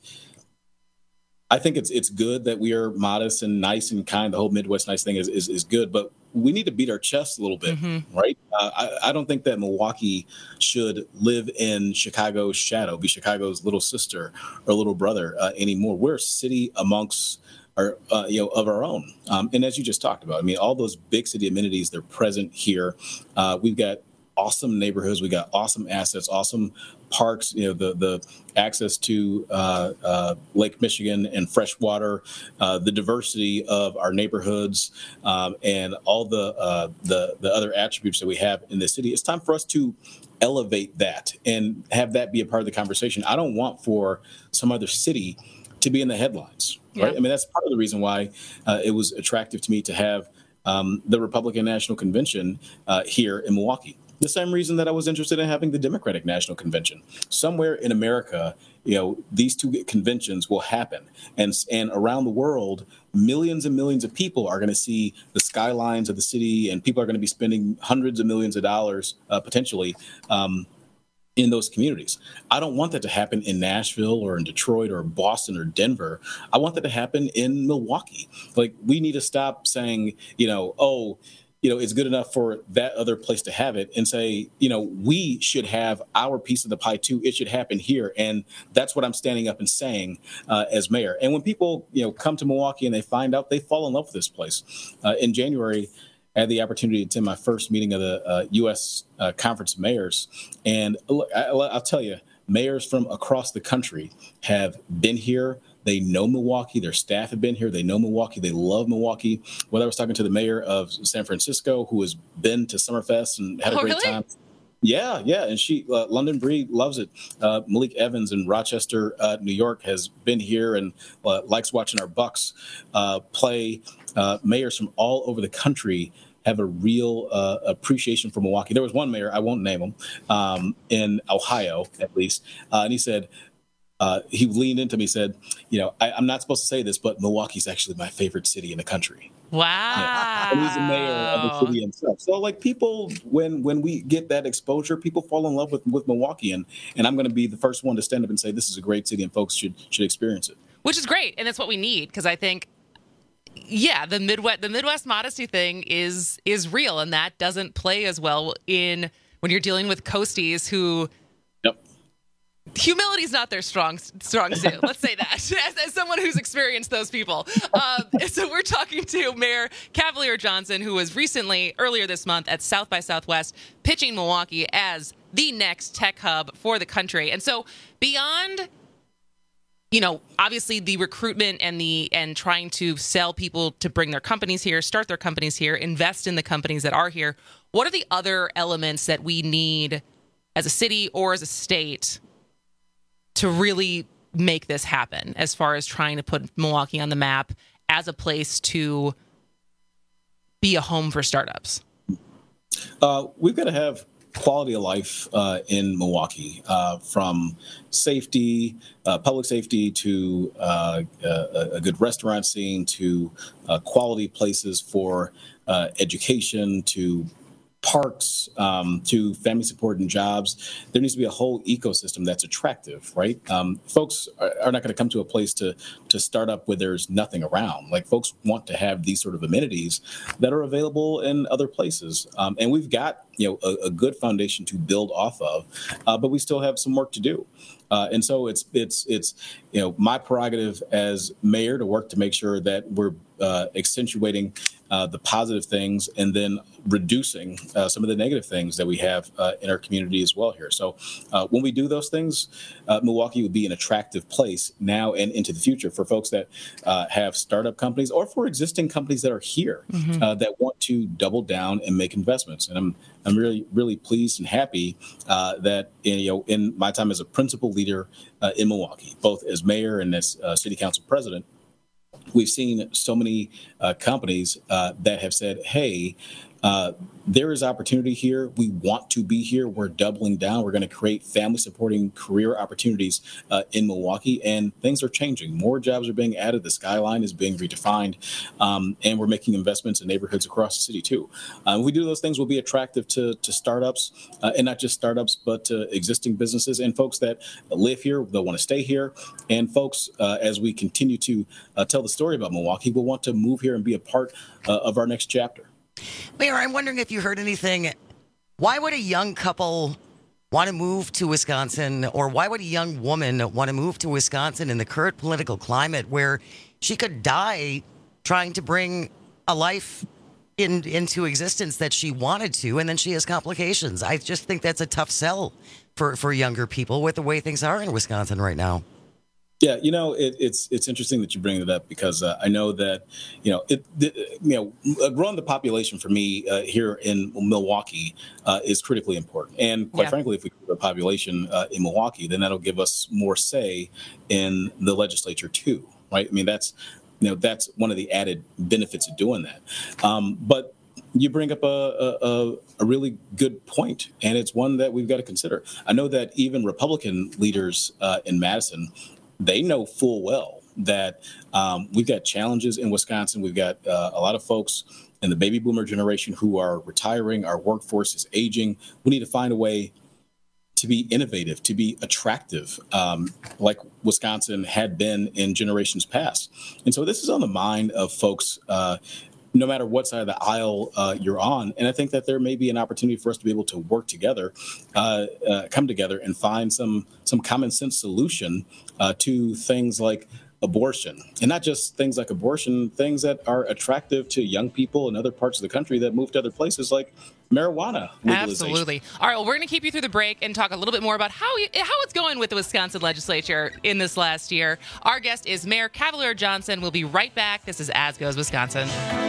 I think it's it's good that we are modest and nice and kind. The whole Midwest nice thing is is, is good, but we need to beat our chests a little bit, mm-hmm. right? Uh, I, I don't think that Milwaukee should live in Chicago's shadow, be Chicago's little sister or little brother uh, anymore. We're a city amongst Our, uh, you know, of our own. Um, and as you just talked about, I mean, all those big city amenities, they're present here. Uh, we've got awesome neighborhoods. We got awesome assets, awesome parks, you know, the the access to uh, uh, Lake Michigan and fresh water, uh, the diversity of our neighborhoods, um, and all the, uh, the the other attributes that we have in the city. It's time for us to elevate that and have that be a part of the conversation. I don't want for some other city to be in the headlines. Right. Yeah. I mean, that's part of the reason why uh, it was attractive to me to have um, the Republican National Convention uh, here in Milwaukee. The same reason that I was interested in having the Democratic National Convention. Somewhere in America, you know, these two conventions will happen. And, and around the world, millions and millions of people are going to see the skylines of the city, and people are going to be spending hundreds of millions of dollars uh, potentially um, in those communities. I don't want that to happen in Nashville or in Detroit or Boston or Denver. I want that to happen in Milwaukee. Like, we need to stop saying, you know, oh, you know, it's good enough for that other place to have it, and say, you know, we should have our piece of the pie too. It should happen here. And that's what I'm standing up and saying uh, as mayor. And when people, you know, come to Milwaukee and they find out, they fall in love with this place. Uh, in January, I had the opportunity to attend my first meeting of the uh, U S Uh, Conference of Mayors. And look, I, I'll tell you, mayors from across the country have been here. They know Milwaukee. Their staff have been here. They know Milwaukee. They love Milwaukee. Whether I was talking to the mayor of San Francisco, who has been to Summerfest and had a oh, great really? time. Yeah, yeah. And she, uh, London Bree loves it. Uh, Malik Evans in Rochester, uh, New York has been here and uh, likes watching our Bucks uh, play. Uh, mayors from all over the country have a real uh, appreciation for Milwaukee. There was one mayor, I won't name him, um, in Ohio, at least. Uh, and he said, uh, he leaned into me, said, you know, I, I'm not supposed to say this, but Milwaukee's actually my favorite city in the country. Wow. Yeah. And he's the mayor of the city himself. So like people, when when we get that exposure, people fall in love with, with Milwaukee. And, and I'm going to be the first one to stand up and say, this is a great city and folks should should experience it. Which is great. And that's what we need, because I think, yeah, the Midwest the Midwest modesty thing is is real, and that doesn't play as well in when you're dealing with coasties who yep. humility is not their strong strong suit. Let's say that as, as someone who's experienced those people. Um, so we're talking to Mayor Cavalier Johnson, who was recently earlier this month at South by Southwest pitching Milwaukee as the next tech hub for the country. And so beyond, you know, obviously the recruitment and the and trying to sell people to bring their companies here, start their companies here, invest in the companies that are here. What are the other elements that we need as a city or as a state to really make this happen as far as trying to put Milwaukee on the map as a place to be a home for startups? Uh, we've got to have quality of life uh, in Milwaukee, uh, from safety, uh, public safety, to uh, a, a good restaurant scene, to uh, quality places for uh, education, to parks, um, to family support and jobs. There needs to be a whole ecosystem that's attractive, right? Um, folks are, are not going to come to a place to to start up where there's nothing around. Like, folks want to have these sort of amenities that are available in other places. Um, and we've got, you know, a, a good foundation to build off of, uh, but we still have some work to do. Uh, and so it's it's it's you know my prerogative as mayor to work to make sure that we're uh, accentuating uh, the positive things and then reducing uh, some of the negative things that we have uh, in our community as well here. So uh, when we do those things, uh, Milwaukee would be an attractive place now and into the future for folks that uh, have startup companies or for existing companies that are here mm-hmm. uh, that want to double down and make investments. And I'm I'm really really pleased and happy uh, that in, you know in my time as a principal leader uh, in Milwaukee, both as mayor and as uh, city council president, we've seen so many uh, companies uh, that have said, hey, uh, there is opportunity here. We want to be here. We're doubling down. We're going to create family supporting career opportunities uh, in Milwaukee, and things are changing. More jobs are being added. The skyline is being redefined, um, and we're making investments in neighborhoods across the city too. Uh, we do those things, will be attractive to, to startups, uh, and not just startups, but to existing businesses and folks that live here, that want to stay here. And folks, uh, as we continue to uh, tell the story about Milwaukee, will want to move here and be a part uh, of our next chapter. Mayor, I'm wondering if you heard anything. Why would a young couple want to move to Wisconsin, or why would a young woman want to move to Wisconsin in the current political climate where she could die trying to bring a life in, into existence that she wanted to, and then she has complications? I just think that's a tough sell for, for younger people with the way things are in Wisconsin right now. Yeah, you know, it, it's it's interesting that you bring it up, because uh, I know that, you know, it, it you know, growing the population for me uh, here in Milwaukee uh, is critically important. And quite yeah. frankly, if we grow the population uh, in Milwaukee, then that'll give us more say in the legislature too, right? I mean, that's, you know, that's one of the added benefits of doing that. Um, but you bring up a, a, a really good point, and it's one that we've got to consider. I know that even Republican leaders uh, in Madison, they know full well that um, we've got challenges in Wisconsin. We've got uh, a lot of folks in the baby boomer generation who are retiring. Our workforce is aging. We need to find a way to be innovative, to be attractive, um, like Wisconsin had been in generations past. And so this is on the mind of folks, uh, no matter what side of the aisle uh, you're on. And I think that there may be an opportunity for us to be able to work together, uh, uh, come together and find some some common sense solution uh, to things like abortion. And not just things like abortion, things that are attractive to young people in other parts of the country that move to other places, like marijuana legalization. Absolutely. All right, well, we're going to keep you through the break and talk a little bit more about how you, how it's going with the Wisconsin legislature in this last year. Our guest is Mayor Cavalier Johnson. We'll be right back. This is As Goes Wisconsin.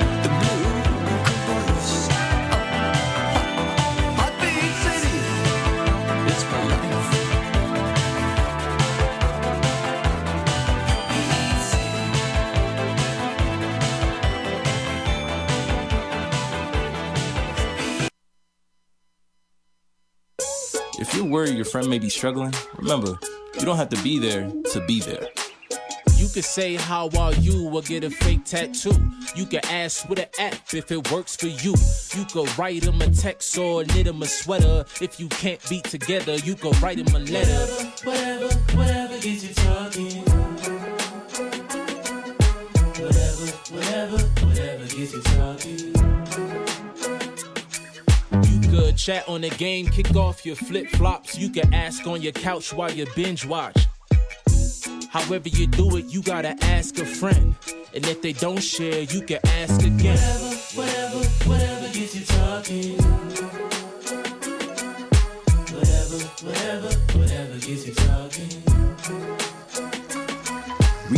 If you're worried your friend may be struggling, remember, you don't have to be there to be there. You could say, how are you, or get a fake tattoo. You can ask with an app if it works for you. You could write them a text or knit them a sweater. If you can't be together, you could write them a letter. Whatever, whatever, whatever gets you talking. Whatever, whatever, whatever gets you talking. Good chat on the game, kick off your flip-flops. You can ask on your couch while you binge watch. However you do it, you gotta ask a friend. And if they don't share, you can ask again. Whatever, whatever, whatever gets you talking. Whatever, whatever, whatever gets you talking.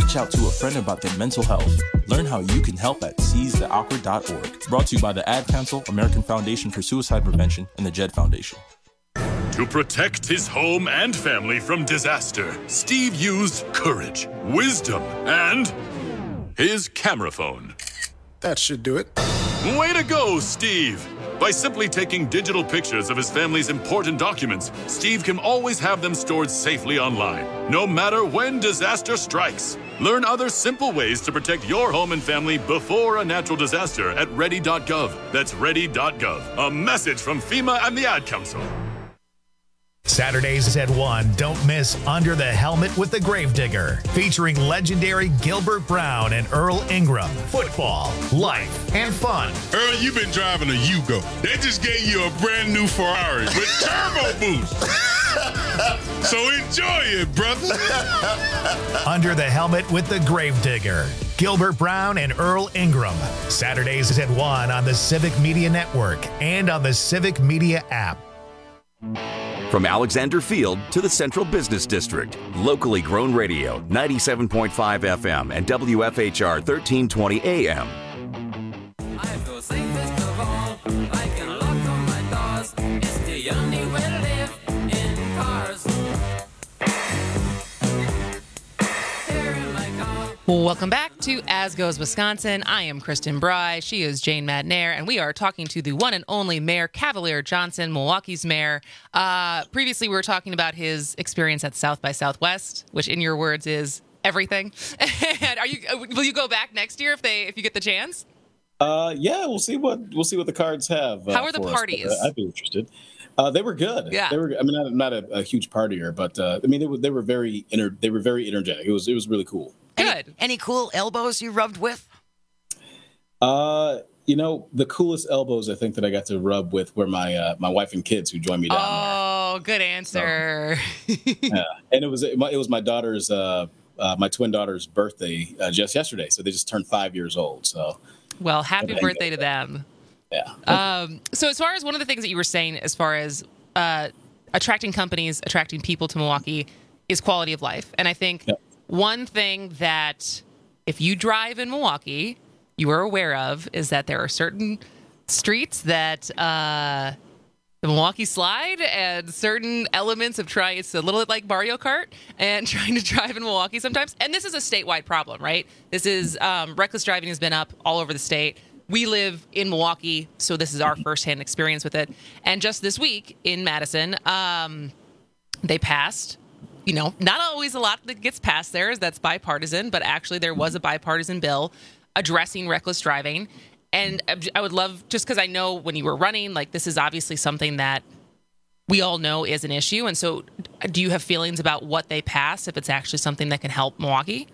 reach out to a friend about their mental health. Learn how you can help at seize the awkward dot org. Brought to you by the Ad Council, American Foundation for Suicide Prevention, and the Jed Foundation. To protect his home and family from disaster, Steve used courage, wisdom, and his camera phone. That should do it. Way to go, Steve! By simply taking digital pictures of his family's important documents, Steve can always have them stored safely online, no matter when disaster strikes. Learn other simple ways to protect your home and family before a natural disaster at ready dot gov. That's ready dot gov. A message from FEMA and the Ad Council. Saturdays at one, don't miss Under the Helmet with the Gravedigger, featuring legendary Gilbert Brown and Earl Ingram. Football, life, and fun. Earl, you've been driving a Yugo. They just gave you a brand new Ferrari with turbo boost. So enjoy it, brother. Under the Helmet with the Gravedigger, Gilbert Brown and Earl Ingram. Saturdays at one on the Civic Media Network and on the Civic Media app. From Alexander Field to the Central Business District, locally grown radio, ninety-seven point five F M and W F H R thirteen twenty A M. I feel safest of all, I can lock on my doors. It's the only way to live in cars. Here in my car. Welcome back to As Goes Wisconsin. I am Kristen Bry. She is Jane Madnair, and we are talking to the one and only Mayor Cavalier Johnson, Milwaukee's mayor. Uh, previously, we were talking about his experience at South by Southwest, which, in your words, is everything. And are you? Will you go back next year if they if you get the chance? Uh, yeah, we'll see what we'll see what the Cards have. Uh, How are the for parties? Us, but, uh, I'd be interested. Uh, they were good. Yeah, they were. I mean, I'm not a, a huge partier, but uh, I mean, they were they were very inter, they were very energetic. It was it was really cool. Good. Any, any cool elbows you rubbed with? Uh, you know, the coolest elbows I think that I got to rub with were my uh, my wife and kids who joined me down oh, there. Good answer. So, yeah, and it was it was my daughter's uh, uh, my twin daughter's birthday uh, just yesterday, so they just turned five years old. So, well, happy birthday to them. Yeah. Um, so as far as one of the things that you were saying, as far as uh, attracting companies, attracting people to Milwaukee, is quality of life, and I think. Yep. One thing that if you drive in Milwaukee, you are aware of is that there are certain streets that uh, the Milwaukee Slide and certain elements of trying, it's a little bit like Mario Kart and trying to drive in Milwaukee sometimes. And this is a statewide problem, right? This is um, reckless driving has been up all over the state. We live in Milwaukee, so this is our firsthand experience with it. And just this week in Madison, um, they passed. You know, not always a lot that gets passed there that's bipartisan, but actually there was a bipartisan bill addressing reckless driving. And I would love, just because I know when you were running, like this is obviously something that we all know is an issue. And so do you have feelings about what they pass, if it's actually something that can help Milwaukee?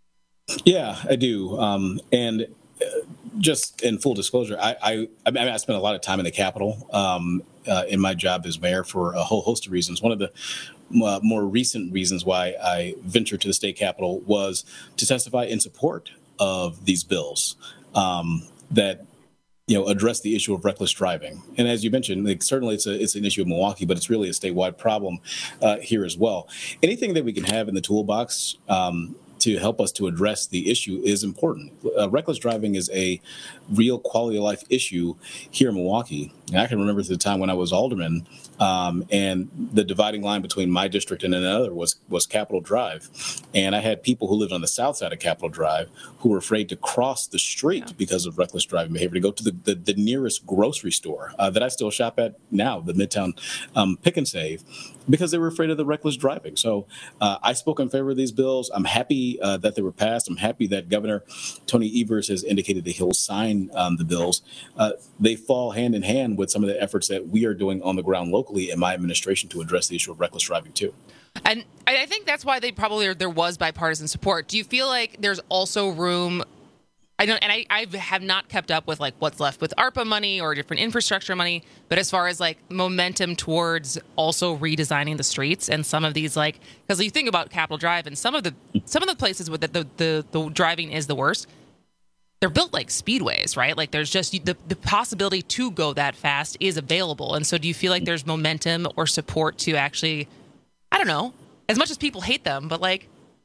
Yeah, I do. Um, and just in full disclosure, I, I, I mean, I spent a lot of time in the Capitol um, uh, in my job as mayor for a whole host of reasons. One of the Uh, more recent reasons why I ventured to the state capitol was to testify in support of these bills um, that, you know, address the issue of reckless driving. And as you mentioned, like, certainly it's a, it's an issue of Milwaukee, but it's really a statewide problem uh, here as well. Anything that we can have in the toolbox um, to help us to address the issue is important. Uh, reckless driving is a real quality of life issue here in Milwaukee. And I can remember the time when I was alderman, um, and the dividing line between my district and another was was Capitol Drive. And I had people who lived on the south side of Capitol Drive who were afraid to cross the street yeah. because of reckless driving behavior, to go to the, the, the nearest grocery store uh, that I still shop at now, the Midtown um, Pick and Save, because they were afraid of the reckless driving. So uh, I spoke in favor of these bills. I'm happy uh, that they were passed. I'm happy that Governor Tony Evers has indicated that he'll sign um, the bills. Uh, they fall hand in hand with some of the efforts that we are doing on the ground locally in my administration to address the issue of reckless driving too. And I think that's why they probably there was bipartisan support. Do you feel like there's also room? I don't, and I, I have not kept up with like what's left with ARPA money or different infrastructure money, but as far as like momentum towards also redesigning the streets and some of these, like, because you think about Capitol Drive and some of the some of the places with the the, the, the driving is the worst. They're built like speedways, right? Like there's just the, the possibility to go that fast is available. And so do you feel like there's momentum or support to actually, I don't know, as much as people hate them, but like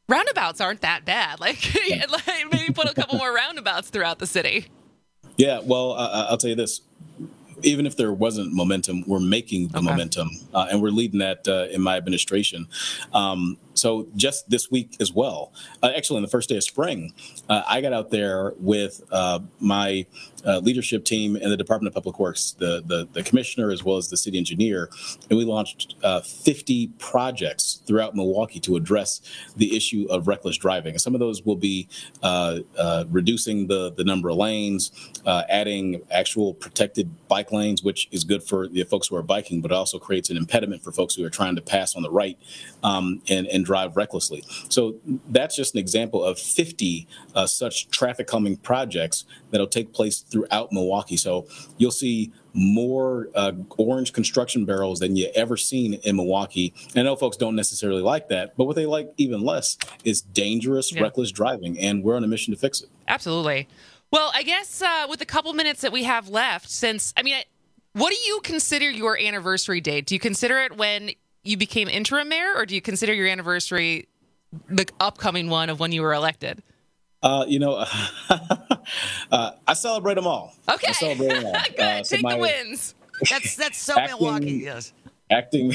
roundabouts aren't that bad. Like, like maybe put a couple more roundabouts throughout the city. Yeah, well, uh, I'll tell you this. Even if there wasn't momentum, we're making the okay. momentum, uh, and we're leading that uh, in my administration. Um, so just this week as well, uh, actually on the first day of spring, uh, I got out there with uh, my uh, leadership team in the Department of Public Works, the, the the commissioner as well as the city engineer, and we launched uh, fifty projects throughout Milwaukee to address the issue of reckless driving. And some of those will be uh, uh, reducing the the number of lanes, uh, adding actual protected bike lanes, which is good for the folks who are biking, but also creates an impediment for folks who are trying to pass on the right um, and, and drive recklessly. So that's just an example of fifty uh, such traffic calming projects that'll take place throughout Milwaukee. So you'll see more uh, orange construction barrels than you ever seen in Milwaukee. And I know folks don't necessarily like that, but what they like even less is dangerous, yeah. reckless driving, and we're on a mission to fix it. Absolutely. Well, I guess uh, with the couple minutes that we have left, since, I mean, I, what do you consider your anniversary date? Do you consider it when you became interim mayor, or do you consider your anniversary the upcoming one of when you were elected? Uh, you know, uh, I celebrate them all. Okay. I celebrate them all. Good. Uh, so Take my, the wins. That's that's so acting, Milwaukee, yes. Acting,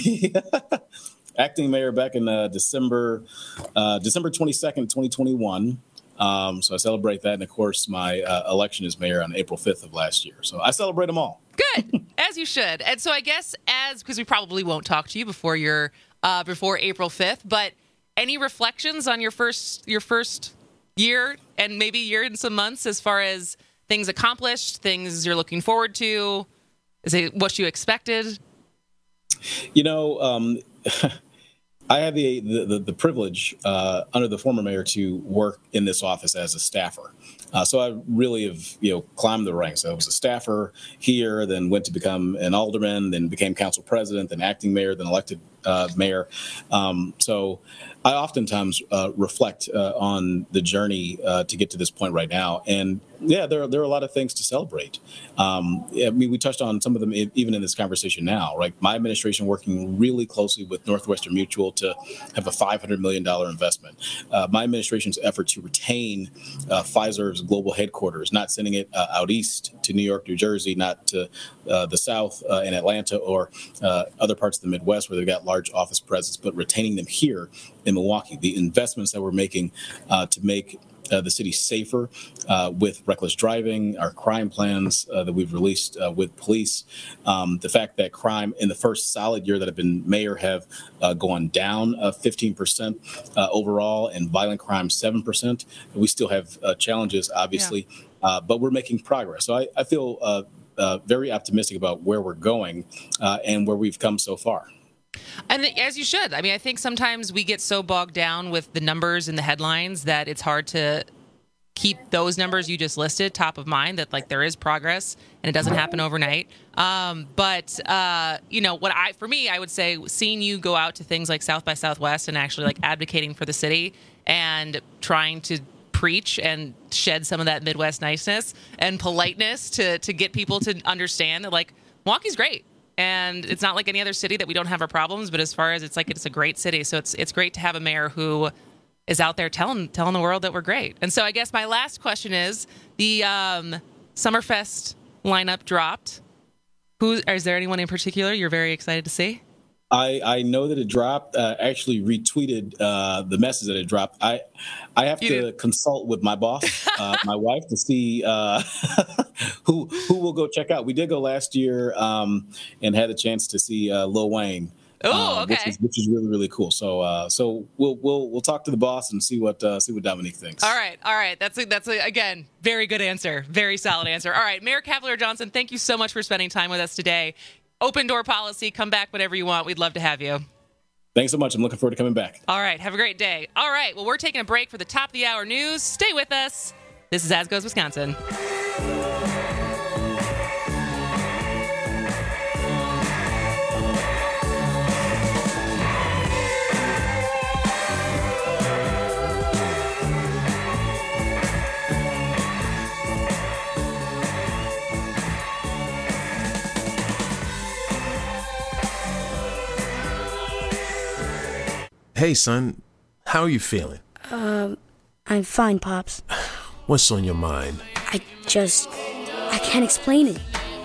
acting mayor back in uh, December, uh, December twenty-second, twenty twenty-one. Um, so I celebrate that. And of course, my uh, election as mayor on April fifth of last year. So I celebrate them all. Good, as you should. And so I guess as, because we probably won't talk to you before your, uh, before April fifth, but any reflections on your first, your first year and maybe year and some months as far as things accomplished, things you're looking forward to? Is it what you expected? You know, um, I had the the, the, the privilege uh, under the former mayor to work in this office as a staffer. Uh, so I really have, you know, climbed the ranks. I was a staffer here, then went to become an alderman, then became council president, then acting mayor, then elected uh, mayor. Um, so I oftentimes uh, reflect uh, on the journey uh, to get to this point right now. And yeah, there are, there are a lot of things to celebrate. Um, I mean, we touched on some of them even in this conversation now, right? My administration working really closely with Northwestern Mutual to have a five hundred million dollars investment. Uh, my administration's effort to retain uh, Pfizer's global headquarters, not sending it uh, out east to New York, New Jersey, not to uh, the South uh, in Atlanta or uh, other parts of the Midwest where they've got large office presence, but retaining them here in Milwaukee. The investments that we're making uh, to make Uh, the city safer uh, with reckless driving, our crime plans uh, that we've released uh, with police, um, the fact that crime in the first solid year that I've been mayor have uh, gone down uh, fifteen percent uh, overall, and violent crime seven percent. We still have uh, challenges, obviously, yeah. uh, but we're making progress. So I, I feel uh, uh, very optimistic about where we're going uh, and where we've come so far. And as you should. I mean, I think sometimes we get so bogged down with the numbers and the headlines that it's hard to keep those numbers you just listed top of mind, that like there is progress and it doesn't happen overnight. Um, but, uh, you know, what I, for me, I would say seeing you go out to things like South by Southwest and actually like advocating for the city and trying to preach and shed some of that Midwest niceness and politeness to, to get people to understand that like Milwaukee's great. And it's not like any other city that we don't have our problems, but as far as it's like it's a great city. So it's it's great to have a mayor who is out there telling telling the world that we're great. And so I guess my last question is the um, Summerfest lineup dropped. Who is there anyone in particular you're very excited to see? I, I know that it dropped. Uh, actually retweeted uh, the message that it dropped. I I have you to did. consult with my boss, uh, my wife, to see uh, who who will go check out. We did go last year um, and had a chance to see uh, Lil Wayne. Oh, uh, okay. Which is, which is really really cool. So uh, so we'll we'll we'll talk to the boss and see what uh, see what Dominique thinks. All right, all right. That's a, that's a, again very good answer, very solid answer. All right, Mayor Cavalier Johnson, thank you so much for spending time with us today. Open door policy. Come back whenever you want. We'd love to have you. Thanks so much. I'm looking forward to coming back. All right. Have a great day. All right. Well, we're taking a break for the top of the hour news. Stay with us. This is As Goes Wisconsin. Hey, son, how are you feeling? Um, I'm fine, Pops. What's on your mind? I just... I can't explain it.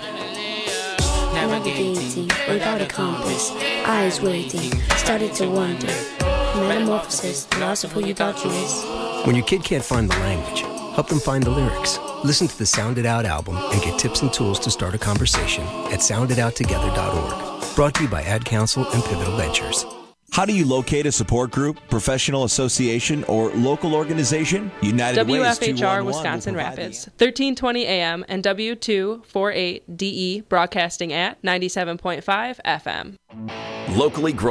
Navigating without a compass, eyes waiting, started to wonder. Metamorphosis, the loss of who you thought you was. When your kid can't find the language, help them find the lyrics. Listen to the Sound It Out album and get tips and tools to start a conversation at sound it out together dot org. Brought to you by Ad Council and Pivotal Ventures. How do you locate a support group, professional association, or local organization? United W F H R Ways two one one Wisconsin Rapids, thirteen twenty A M and W two forty-eight D E broadcasting at ninety-seven point five F M. Locally grown